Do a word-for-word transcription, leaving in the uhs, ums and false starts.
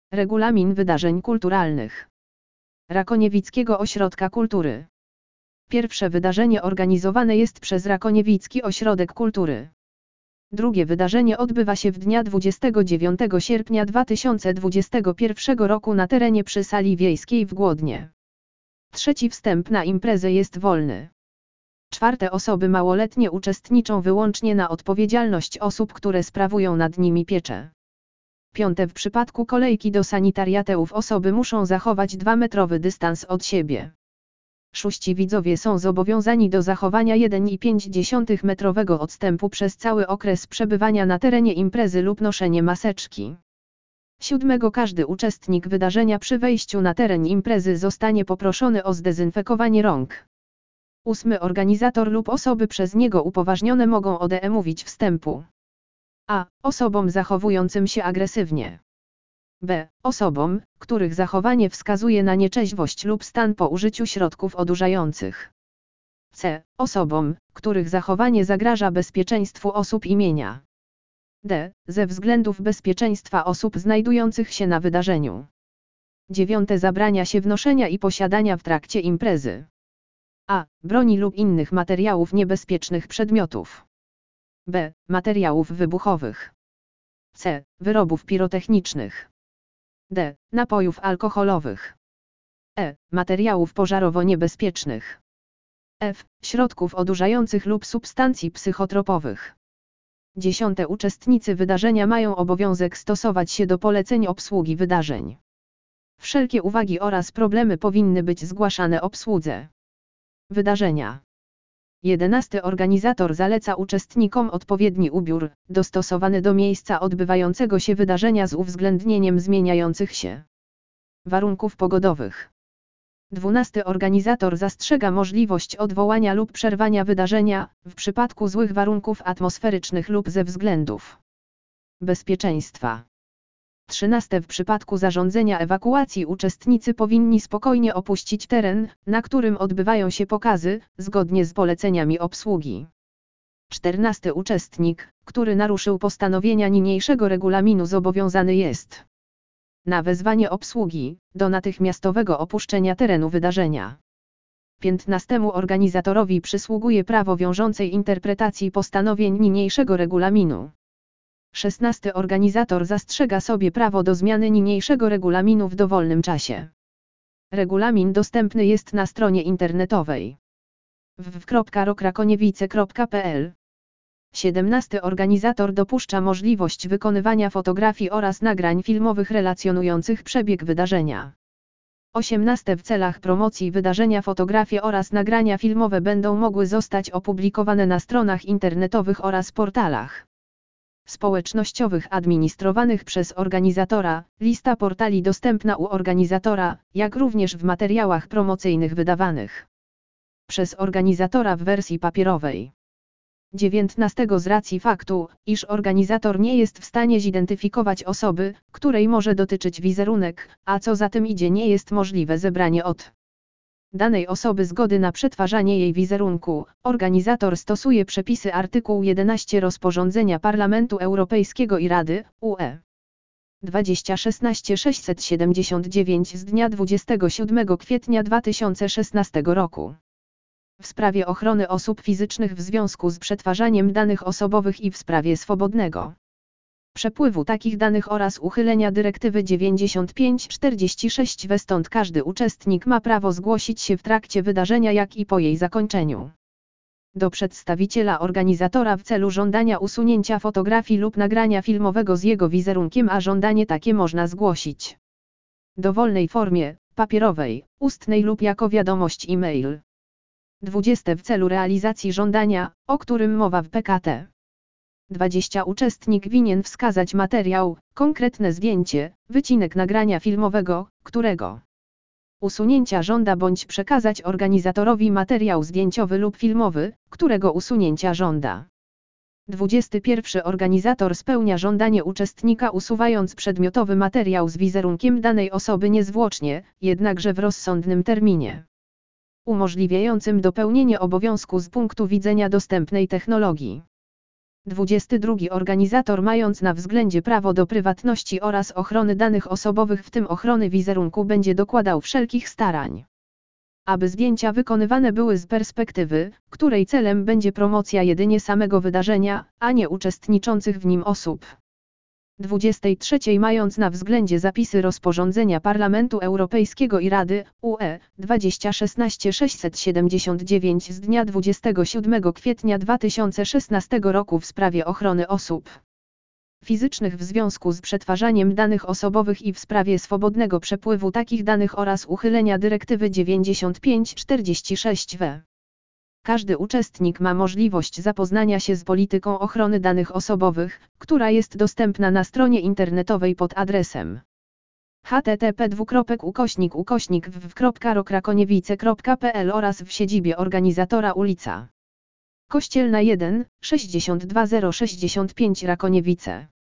Regulamin wydarzeń kulturalnych Rakoniewickiego Ośrodka Kultury. Pierwsze wydarzenie organizowane jest przez Rakoniewicki Ośrodek Kultury. Drugie wydarzenie odbywa się w dnia dwudziestego dziewiątego sierpnia dwa tysiące dwudziestego pierwszego roku na terenie przy sali wiejskiej w Głodnie. Trzeci wstęp na imprezę jest wolny. Czwarte osoby małoletnie uczestniczą wyłącznie na odpowiedzialność osób, które sprawują nad nimi pieczę. Piąte w przypadku kolejki do sanitariateów osoby muszą zachować dwumetrowy dystans od siebie. Szóści widzowie są zobowiązani do zachowania jeden i pięć dziesiątych metrowego odstępu przez cały okres przebywania na terenie imprezy lub noszenie maseczki. Siódmego każdy uczestnik wydarzenia przy wejściu na teren imprezy zostanie poproszony o zdezynfekowanie rąk. Ósmy organizator lub osoby przez niego upoważnione mogą odmówić wstępu. A. Osobom zachowującym się agresywnie. B. Osobom, których zachowanie wskazuje na nieczeźwość lub stan po użyciu środków odurzających. C. Osobom, których zachowanie zagraża bezpieczeństwu osób i mienia. D. Ze względów bezpieczeństwa osób znajdujących się na wydarzeniu. Dziewiąte zabrania się wnoszenia i posiadania w trakcie imprezy. A. Broni lub innych materiałów niebezpiecznych przedmiotów. B. Materiałów wybuchowych. C. Wyrobów pirotechnicznych. D. Napojów alkoholowych. E. Materiałów pożarowo-niebezpiecznych. F. Środków odurzających lub substancji psychotropowych. Dziesiąte uczestnicy wydarzenia mają obowiązek stosować się do poleceń obsługi wydarzeń. Wszelkie uwagi oraz problemy powinny być zgłaszane obsłudze wydarzenia. Jedenasty organizator zaleca uczestnikom odpowiedni ubiór, dostosowany do miejsca odbywającego się wydarzenia z uwzględnieniem zmieniających się warunków pogodowych. Dwunasty organizator zastrzega możliwość odwołania lub przerwania wydarzenia, w przypadku złych warunków atmosferycznych lub ze względów bezpieczeństwa. Trzynaste w przypadku zarządzenia ewakuacji uczestnicy powinni spokojnie opuścić teren, na którym odbywają się pokazy, zgodnie z poleceniami obsługi. Czternasty uczestnik, który naruszył postanowienia niniejszego regulaminu, zobowiązany jest na wezwanie obsługi, do natychmiastowego opuszczenia terenu wydarzenia. Piętnastemu organizatorowi przysługuje prawo wiążącej interpretacji postanowień niniejszego regulaminu. Szesnasty organizator zastrzega sobie prawo do zmiany niniejszego regulaminu w dowolnym czasie. Regulamin dostępny jest na stronie internetowej w w w kropka rokrakoniewice kropka p l. siedemnasty organizator dopuszcza możliwość wykonywania fotografii oraz nagrań filmowych relacjonujących przebieg wydarzenia. osiemnasty w celach promocji wydarzenia fotografie oraz nagrania filmowe będą mogły zostać opublikowane na stronach internetowych oraz portalach społecznościowych administrowanych przez organizatora, lista portali dostępna u organizatora, jak również w materiałach promocyjnych wydawanych przez organizatora w wersji papierowej. dziewiętnastego Z racji faktu, iż organizator nie jest w stanie zidentyfikować osoby, której może dotyczyć wizerunek, a co za tym idzie nie jest możliwe zebranie od danej osoby zgody na przetwarzanie jej wizerunku, organizator stosuje przepisy artykułu jedenaście rozporządzenia Parlamentu Europejskiego i Rady, U E dwadzieścia szesnaście sześćset siedemdziesiąt dziewięć z dnia dwudziestego siódmego kwietnia dwa tysiące szesnastego roku. W sprawie ochrony osób fizycznych w związku z przetwarzaniem danych osobowych i w sprawie swobodnego przepływu takich danych oraz uchylenia dyrektywy dziewięćdziesiąt pięć czterdzieści sześć W. Stąd każdy uczestnik ma prawo zgłosić się w trakcie wydarzenia, jak i po jej zakończeniu do przedstawiciela organizatora w celu żądania usunięcia fotografii lub nagrania filmowego z jego wizerunkiem, a żądanie takie można zgłosić w dowolnej formie, papierowej, ustnej lub jako wiadomość e-mail. dwudzieste W celu realizacji żądania, o którym mowa w P K T dwadzieścia uczestnik winien wskazać materiał, konkretne zdjęcie, wycinek nagrania filmowego, którego usunięcia żąda, bądź przekazać organizatorowi materiał zdjęciowy lub filmowy, którego usunięcia żąda. dwudziesty pierwszy Organizator spełnia żądanie uczestnika, usuwając przedmiotowy materiał z wizerunkiem danej osoby niezwłocznie, jednakże w rozsądnym terminie umożliwiającym dopełnienie obowiązku z punktu widzenia dostępnej technologii. dwudziesty drugi Organizator, mając na względzie prawo do prywatności oraz ochrony danych osobowych, w tym ochrony wizerunku, będzie dokładał wszelkich starań, aby zdjęcia wykonywane były z perspektywy, której celem będzie promocja jedynie samego wydarzenia, a nie uczestniczących w nim osób. dwudziesty trzeci Mając na względzie zapisy rozporządzenia Parlamentu Europejskiego i Rady U E dwadzieścia szesnaście sześćset siedemdziesiąt dziewięć z dnia dwudziestego siódmego kwietnia dwa tysiące szesnastego roku w sprawie ochrony osób fizycznych w związku z przetwarzaniem danych osobowych i w sprawie swobodnego przepływu takich danych oraz uchylenia dyrektywy dziewięćdziesiąt pięć czterdzieści sześć W. Każdy uczestnik ma możliwość zapoznania się z polityką ochrony danych osobowych, która jest dostępna na stronie internetowej pod adresem h t t p dwukropek ukośnik ukośnik w w kropka rok rakoniewice kropka p l oraz w siedzibie organizatora ulica Kościelna jeden, sześćdziesiąt dwa zero sześćdziesiąt pięć Rakoniewice.